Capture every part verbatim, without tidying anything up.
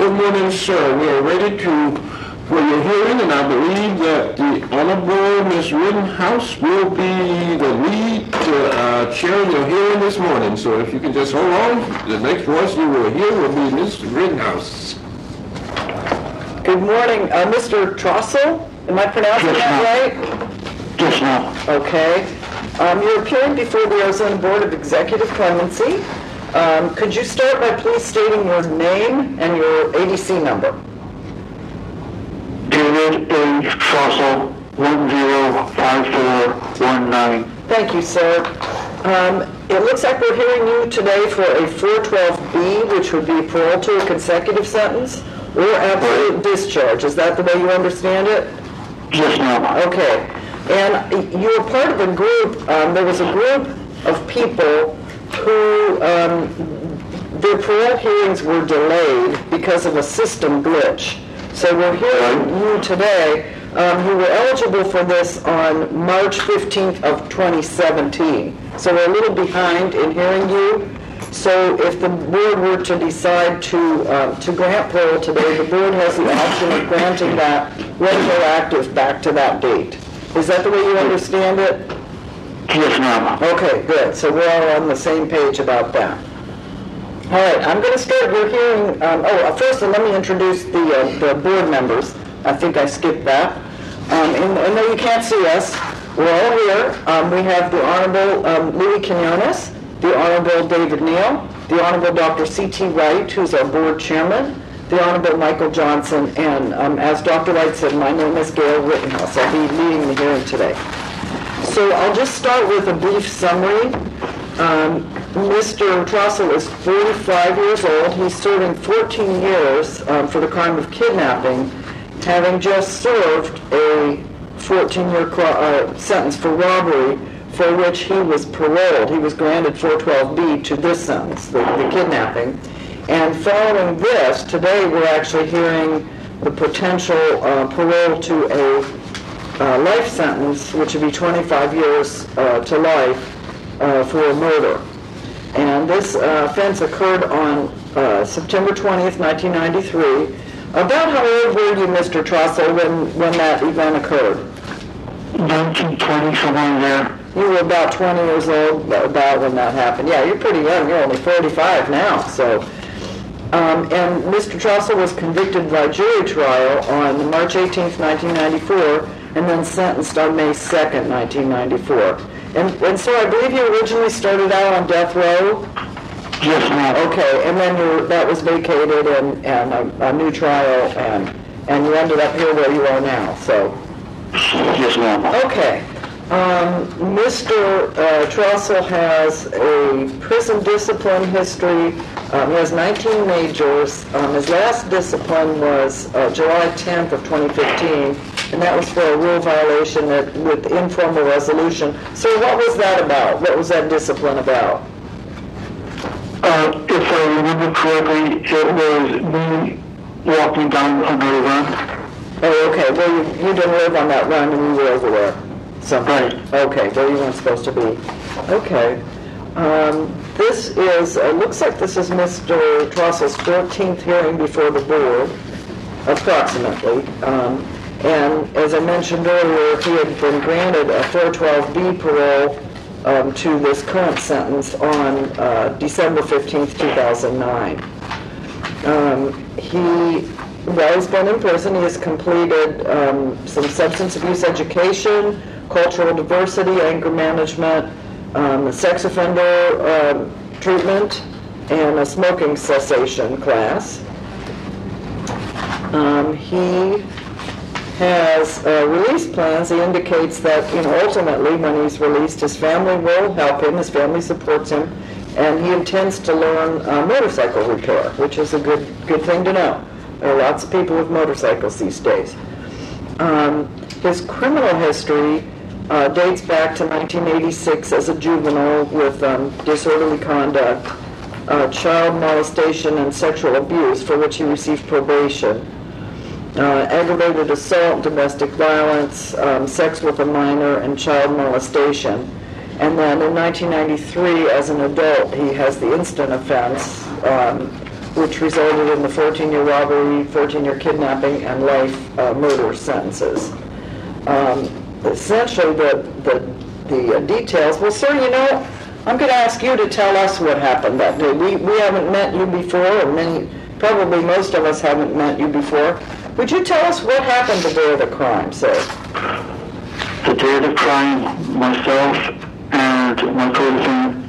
Good morning, sir. We are ready to for your hearing, and I believe that the Honorable Miz Rittenhouse will be the lead to uh, chair your hearing this morning. So if you can just hold on, the next voice you will hear will be Miz Rittenhouse. Good morning, uh, Mister Trossel. Am I pronouncing that right? Yes, ma'am. Okay. Um, you're appearing before the Arizona Board of Executive Clemency. Um, could you start by please stating your name and your A D C number? David A. Trossel, one zero five four one nine. Thank you, sir. Um, it looks like we're hearing you today for a four twelve B, which would be parole to a consecutive sentence or absolute discharge. Is that the way you understand it? Yes, ma'am. Okay. And you were part of a group, um, there was a group of people who, um, their parole hearings were delayed because of a system glitch. So we're hearing you today. Um, you were eligible for this on March fifteenth of twenty seventeen. So we're a little behind in hearing you. So if the board were to decide to uh, to grant parole today, the board has the option of granting that retroactive back to that date. Is that the way you understand it? Yes, ma'am. Okay, good. So we're all on the same page about that. All right, I'm going to start your hearing. Um, oh, first, let me introduce the, uh, the board members. I think I skipped that. Um, and, and though you can't see us, we're all here. Um, we have the Honorable um, Louis Quinones, the Honorable David Neal, the Honorable Doctor C T Wright, who's our board chairman, the Honorable Michael Johnson, and um, as Doctor Wright said, my name is Gail Rittenhouse. I'll be leading the hearing today. So I'll just start with a brief summary. Um, Mister Trossel is forty-five years old. He's serving fourteen years um, for the crime of kidnapping, having just served a fourteen-year uh, sentence for robbery for which he was paroled. He was granted four twelve B to this sentence, the, the kidnapping. And following this, today we're actually hearing the potential uh, parole to a uh, life sentence, which would be twenty-five years uh, to life uh, for a murder. And this uh, offense occurred on uh, September twentieth, nineteen ninety-three. About how old were you, Mister Trossel, when, when that event occurred? nineteen twenty, somewhere there. You were about twenty years old about when that happened. Yeah, you're pretty young. You're only forty-five now. So, um, and Mister Trossel was convicted by jury trial on March eighteenth, nineteen ninety-four, and then sentenced on May second, nineteen ninety-four. And, and so I believe you originally started out on death row? Yes, ma'am. Okay, and then you, that was vacated and, and a, a new trial, and, and you ended up here where you are now. So, Yes, ma'am. okay. Um, Mister Uh, Trossel has a prison discipline history. Um, he has nineteen majors. Um, his last discipline was uh, July tenth of twenty fifteen, and that was for a rule violation that, with informal resolution. So what was that about? What was that discipline about? Uh, if I remember correctly, it was me walking down another run. Oh, okay. Well, you, you didn't live on that run, and you were over there. So, Right. Okay, where you weren't supposed to be. Okay. Um, this is, uh, looks like this is Mister Trossel's fourteenth hearing before the board, approximately. Um, and as I mentioned earlier, he had been granted a four twelve B parole um, to this current sentence on uh, December fifteenth, two thousand nine. Um, he While he's been in prison, he has completed um, some substance abuse education, cultural diversity, anger management, um, sex offender uh, treatment, and a smoking cessation class. Um, he has uh, release plans. He indicates that, you know, ultimately when he's released, his family will help him, his family supports him, and he intends to learn uh, motorcycle repair, which is a good, good thing to know. There are lots of people with motorcycles these days. Um, his criminal history uh, dates back to nineteen eighty-six as a juvenile with um, disorderly conduct, uh, child molestation, and sexual abuse, for which he received probation, uh, aggravated assault, domestic violence, um, sex with a minor, and child molestation. And then in nineteen ninety-three, as an adult, he has the instant offense, um, which resulted in the fourteen-year robbery, fourteen-year kidnapping, and life uh, murder sentences. Um, essentially, the, the, the uh, details, well, sir, you know, I'm going to ask you to tell us what happened that day. We, we haven't met you before, or many, probably most of us haven't met you before. Would you tell us what happened the day of the crime, sir? The day of the crime, myself and my co-defendant.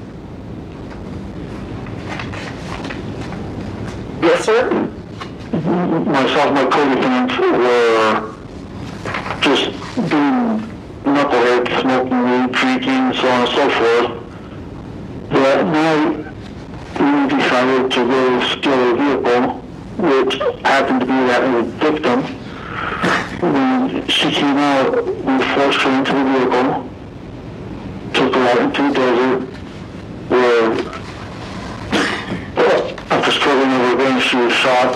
Yes, sir? Myself and my co-defendants were just being knuckleheads, smoking weed, drinking, so on and so forth. That night, we decided to go steal a vehicle, which happened to be that of the victim. When she came out, we forced her into the vehicle, took her out into the desert, where after struggling over revenge, she was shot.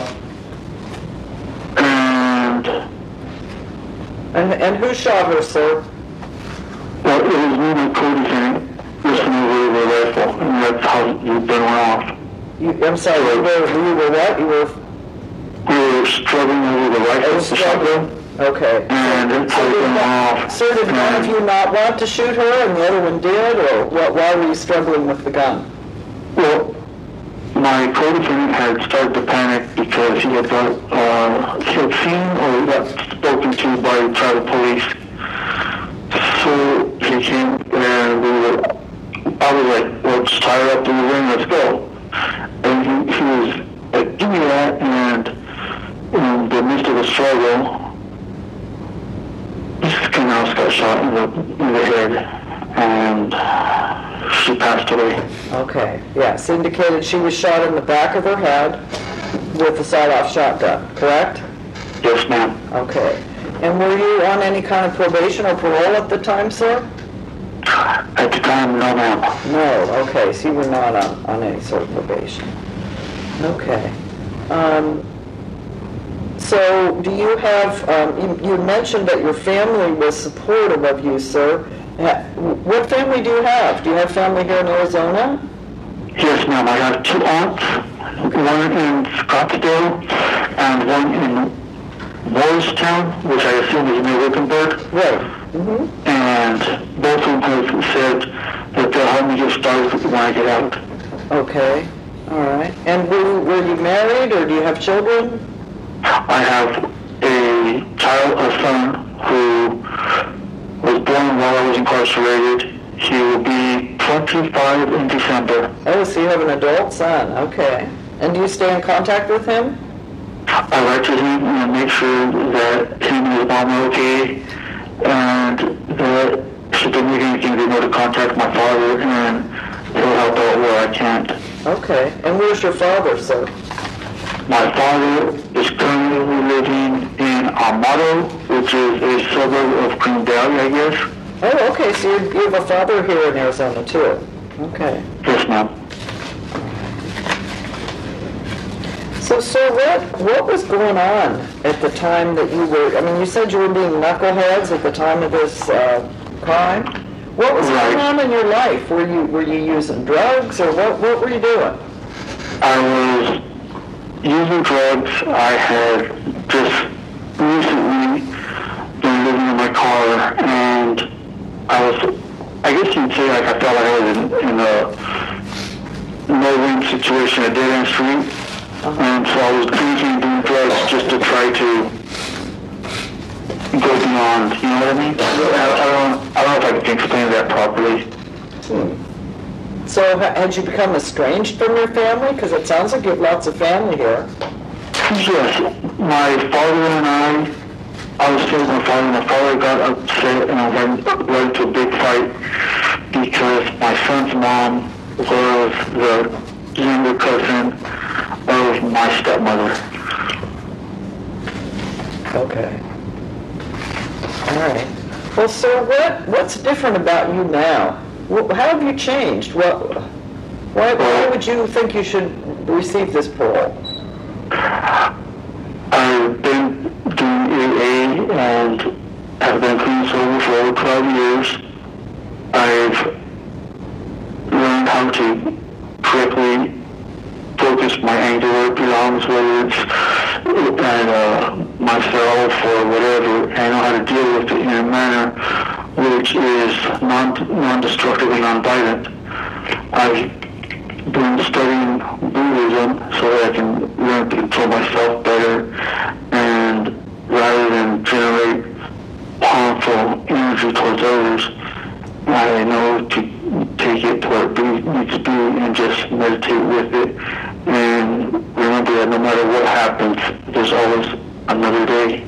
And, And, and who shot her, sir? well, it was me and my co-defendant listening over the rifle, and that's how the gun went off. You, I'm sorry, you were, you were what? You were... We were struggling over the rifle, the shotgun, Okay. and that's how it went off. Sir, did one of you not want to shoot her and the other one did, or what, why were you struggling with the gun? Well, my co-defendant had started to panic because he had got, uh, he had seen or got spoken to by tribal police. So he came and we were, I was like, well, just tie her up to the ring, let's go. And he, he was like, give me that, and in the midst of the struggle, Missus Canals got shot in the, in the head, and she passed away. Okay, yes, indicated she was shot in the back of her head with a sawed-off shotgun, correct? Yes, ma'am. Okay. And were you on any kind of probation or parole at the time, sir? At the time, no, ma'am. No, okay, so you were not on, on any sort of probation. Okay. Um, so, do you have, um, you, you mentioned that your family was supportive of you, sir. Ha- What family do you have? Do you have family here in Arizona? Yes, ma'am. I have two aunts, one in Scottsdale and one in Morristown, which I assume is near Wickenburg. Right. Mm-hmm. And both of them have said that they'll help me get started when I get out. Okay. All right. And were you, were you married, or do you have children? I have a child, a son, who was born while I was incarcerated. He will be twenty-five in December. Oh, so you have an adult son. Okay. And do you stay in contact with him? I write to him and make sure that him and his mom are okay, and that should they need anything, they know to contact my father, and he'll help out where I can't. Okay. And where's your father, sir? My father is currently living in Amado, which is a suburb of Green Valley, I guess. Oh, okay. So you you have a father here in Arizona, too. Okay. Yes, ma'am. So, sir, what, what was going on at the time that you were, I mean, you said you were being knuckleheads at the time of this uh, crime. What was Right. going on in your life? Were you were you using drugs, or what, what were you doing? I was using drugs. I had just recently been living in my car, and I was, I guess you'd say, like, I felt like I was in, in a no-win situation, a dead-end street. And so I was drinking and doing drugs just to try to go beyond, you know what I mean? I, I don't, I don't know if I can explain that properly. Hmm. So ha- had you become estranged from your family? Because it sounds like you have lots of family here. Yes, my father and I, I was still with my father, my father got upset and I went, went into a big fight because my son's mom was the younger cousin of my stepmother. Okay. All right. Well, sir, what what's different about you now? Wh- How have you changed? What, why, why would you think you should receive this parole? I've been doing A A and have been clean sober for over twelve years. I've learned how to correctly focus just my anger where it belongs, whether it's at uh, myself or whatever. I know how to deal with it in a manner which is non, non-destructive and non-violent. I've been studying Buddhism so that I can learn to control myself better, and rather than generate harmful energy towards others, I know to take it to where it be, needs to be and just meditate with it. And remember that no matter what happens, there's always another day.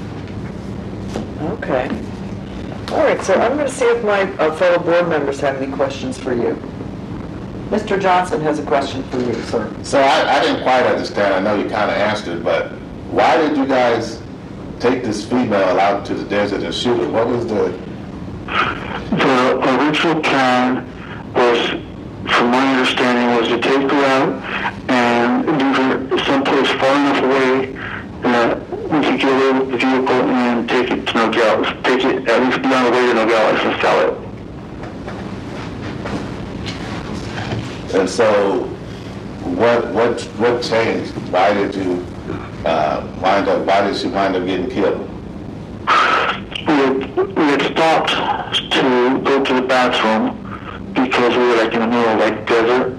Okay. All right, so I'm going to see if my uh, fellow board members have any questions for you. Mister Johnson has a question for you, sir. So I, I didn't quite understand. I know you kind of answered it, but why did you guys take this female out to the desert and shoot her? What was the... The original plan was, from my understanding, was to take her out and leave her someplace far enough away that we could get her with the vehicle and take it to Nogales. Take it at least beyond the way to Nogales and sell it. And so, what what what changed? Why did you uh, wind up? Why did she wind up getting killed? We had, we had stopped to go to the bathroom because we were like in the middle of like desert,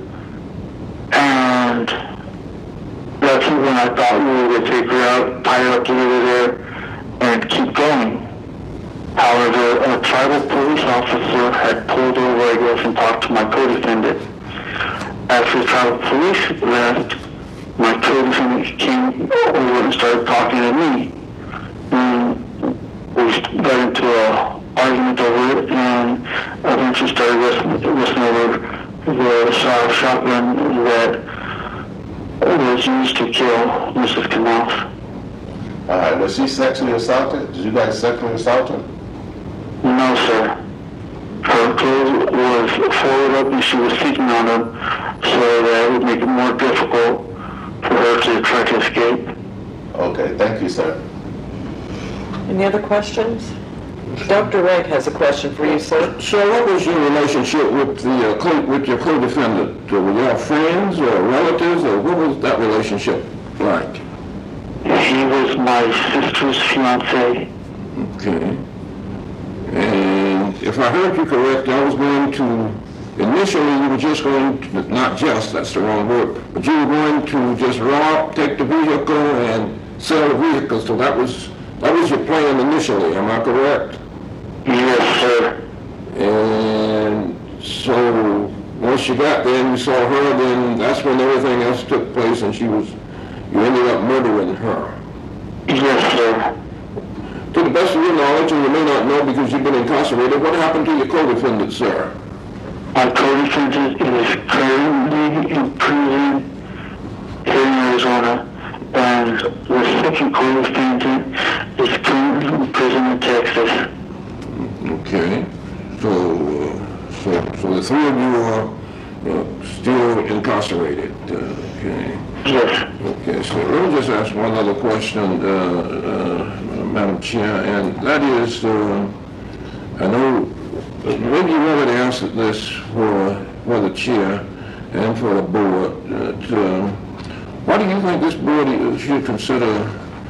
and that's when I thought we were going to take her out, tie her up to the river there, and keep going. However, a tribal police officer had pulled over, I guess, and talked to my co-defendant. After the tribal police left, my co-defendant came over and started talking to me. And we got into an argument over it, and eventually started listening over the shot shotgun that was used to kill Missus Canals. All right. Was she sexually assaulted? Did you guys sexually assault her? No, sir. Her clothes was folded up and she was sitting on them, so that it would make it more difficult for her to try to escape. Okay, thank you, sir. Any other questions? Doctor Wright has a question for you, sir. So what was your relationship with the uh, co- with your co-defendant? Uh, were y'all friends or relatives, or what was that relationship like? He was my sister's fiancé. Okay. And if I heard you correct, I was going to, initially you were just going to, not just, that's the wrong word, but you were going to just rob, take the vehicle, and sell the vehicle. So that was that was your plan initially, am I correct? Yes, sir. And so once you got there and you saw her, then that's when everything else took place, and she was, you ended up murdering her. Yes, sir. To the best of your knowledge, and you may not know because you've been incarcerated, what happened to your co-defendant, sir? My co-defendant is currently in prison here in Arizona, and the second co-defendant is currently in prison in Texas. Okay. So, uh, so, so the three of you are uh, still incarcerated. Uh, okay. Yes. Okay. So let me just ask one other question, uh, uh, Madam Chair, and that is, uh, I know maybe you already answered this for for the chair and for the board. Uh, to, why do you think this board should consider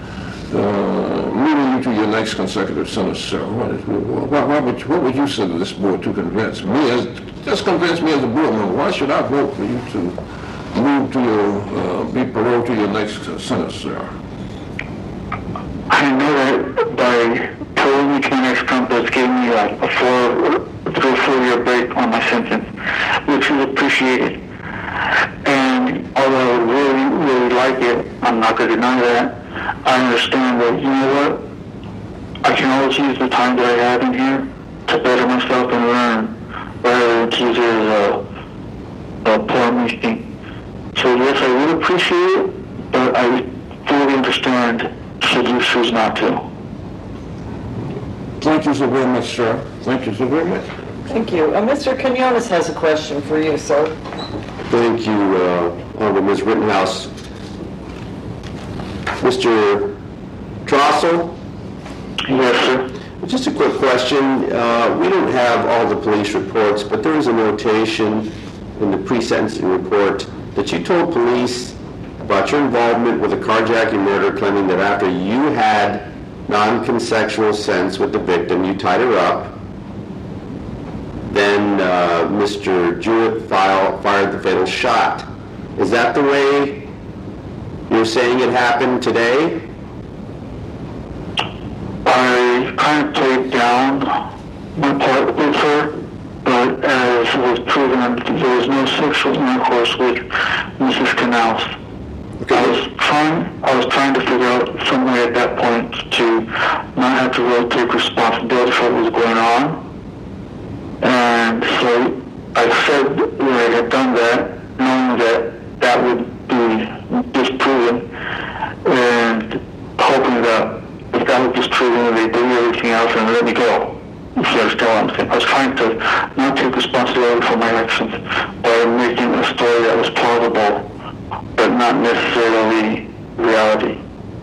uh, moving you to your next consecutive sentence, sir? What, is, what, what, would, what would you say to this board to convince me, as, just convince me as a board member? Why should I vote for you to move to your, uh, be paroled to your next sentence, sir? I know that by paroling me to my next compass gave me like a four, three or four year break on my sentence, which is appreciated. And although I really, really like it, I'm not going to deny that. I understand that, you know what, I can always use the time that I have in here to better myself and learn, rather than to use it as a, a poor me thing. So yes, I would appreciate it, but I fully understand should you choose not to. Thank you so very much, sir. Thank you so very much. Thank you. Uh, Mister Quinones has a question for you, sir. Thank you, uh, Honorable Miz Rittenhouse. Mister Drossel? Yes, sir. Just a quick question. Uh, we don't have all the police reports, but there is a notation in the pre-sentencing report that you told police about your involvement with the carjacking murder, claiming that after you had non-consensual sex with the victim, you tied her up, then uh, Mister Jewett file, fired the fatal shot. Is that the way you're saying it happened today? I kind of played down my part with her, but as was proven, there was no sexual intercourse with Missus Canals. Okay. I was trying, I was trying to figure out some way at that point to not have to really take responsibility for what was going on. And so I said that I had done that, knowing that that would be disproven, and hoping that if that was disproven, they do everything else and let me go. If you understand what I'm saying. I was trying to not take responsibility for my actions by making a story that was plausible, but not necessarily reality.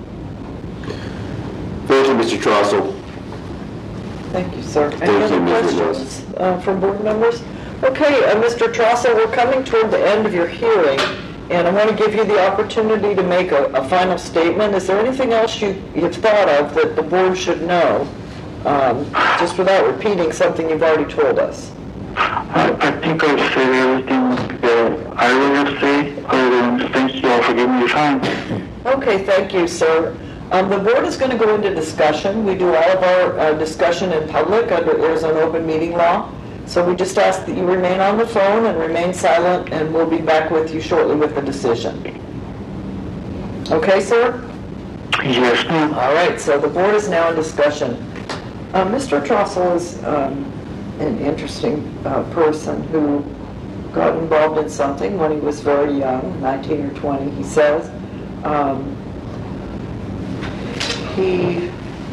Thank you, Mister Trossel. Thank you, sir. Any Thank other you, Miz questions uh, from board members? Okay, uh, Mister Trossel, we're coming toward the end of your hearing, and I want to give you the opportunity to make a, a final statement. Is there anything else you, you've thought of that the board should know, um, just without repeating something you've already told us? I, I think I've said everything that I would have said, other than thank you all for giving me your time. Okay, thank you, sir. Um, the board is going to go into discussion. We do all of our uh, discussion in public under Arizona open meeting law. So we just ask that you remain on the phone and remain silent, and we'll be back with you shortly with the decision. Okay, sir? Yes, ma'am. All right, so the board is now in discussion. Uh, Mister Trossel is um, an interesting uh, person who got involved in something when he was very young, nineteen or twenty, he says. Um, he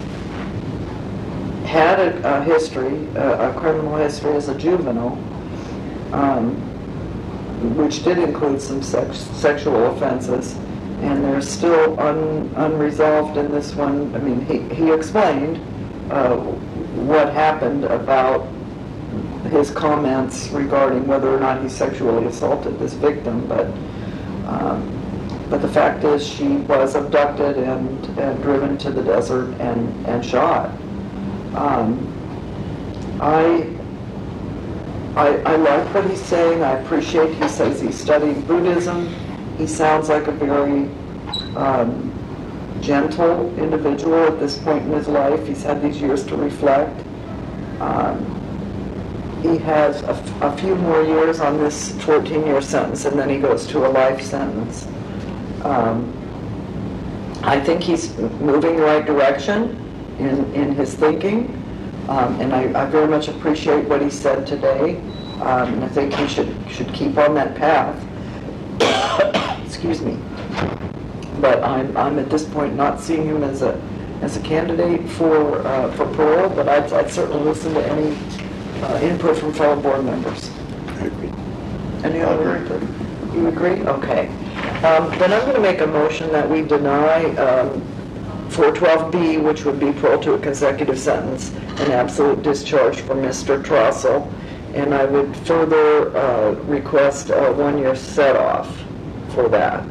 had a, a history, a, a criminal history as a juvenile, um, which did include some sex, sexual offenses, and they're still un, unresolved in this one. I mean, he, he explained uh, what happened about his comments regarding whether or not he sexually assaulted this victim, but um, but the fact is she was abducted and, and driven to the desert and, and shot. Um, I, I I like what he's saying. I appreciate he says he's studying Buddhism. He sounds like a very um, gentle individual at this point in his life. He's had these years to reflect. Um, he has a, f- a few more years on this fourteen-year sentence, and then he goes to a life sentence. Um, I think he's moving the right direction in, in his thinking, um, and I, I very much appreciate what he said today, um, and I think he should should keep on that path. Excuse me. But I'm I'm at this point not seeing him as a as a candidate for uh, for parole, but I'd, I'd certainly listen to any uh, input from fellow board members. I agree. Any other input? You agree? Okay. Um, then I'm going to make a motion that we deny um, four twelve B, which would be parole to a consecutive sentence, and absolute discharge for Mister Trossel. And I would further uh, request a one-year set-off for that.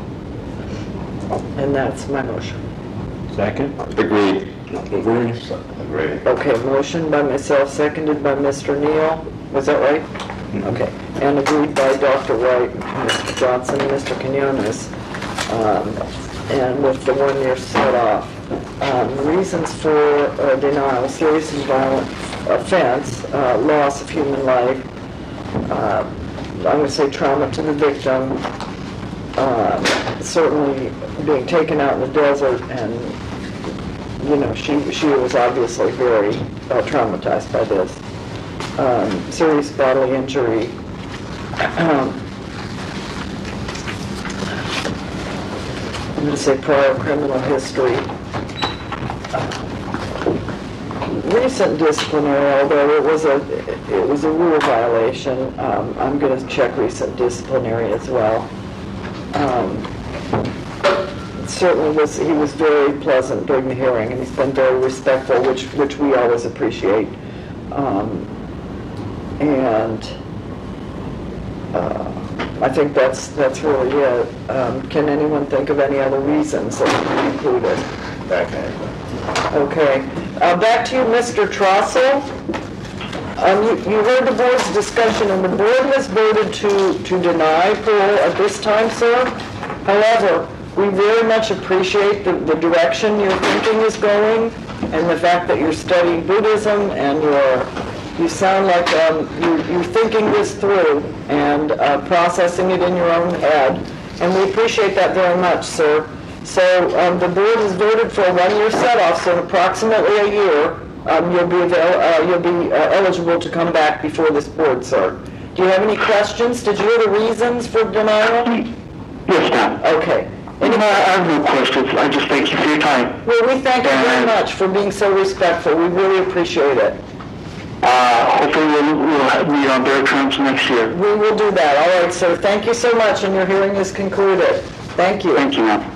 And that's my motion. Second? Agreed. Agreed. Okay, motion by myself, seconded by Mister Neal. Was that right? Okay. And agreed by Doctor White, Mister Johnson, and Mister Quinones. Um, and with the one-year set-off. Um, reasons for uh, denial: serious and violent offense, uh, loss of human life, uh, I'm going to say trauma to the victim, uh, certainly being taken out in the desert, and, you know, she, she was obviously very uh, traumatized by this. Um, serious bodily injury. Um, I'm going to say prior criminal history. Uh, recent disciplinary, although it was a it was a rule violation. Um, I'm going to check recent disciplinary as well. Um, certainly was he was very pleasant during the hearing, and he's been very respectful, which which we always appreciate. Um, and uh, I think that's, that's really it. Um, Can anyone think of any other reasons that would be included? Okay. Uh, Back to you, Mister Trossel. Um, You you heard the board's discussion, and the board has voted to to deny parole at this time, sir. However, we very much appreciate the the direction your thinking is going, and the fact that you're studying Buddhism, and you're, you sound like um, you- you're thinking this through and uh, processing it in your own head, and we appreciate that very much, sir. So um, the board has voted for a one-year set-off, so in approximately a year, um, you'll be avail- uh, you'll be uh, eligible to come back before this board, sir. Do you have any questions? Did you hear the reasons for denial? Yes, ma'am. Okay. No, Any- I have no questions. I just thank you for your time. Well, we thank you very And- much for being so respectful. We really appreciate it. Uh, hopefully we'll, we'll meet on better terms next year. We will do that. All right, sir. Thank you so much, and your hearing is concluded. Thank you. Thank you, ma'am.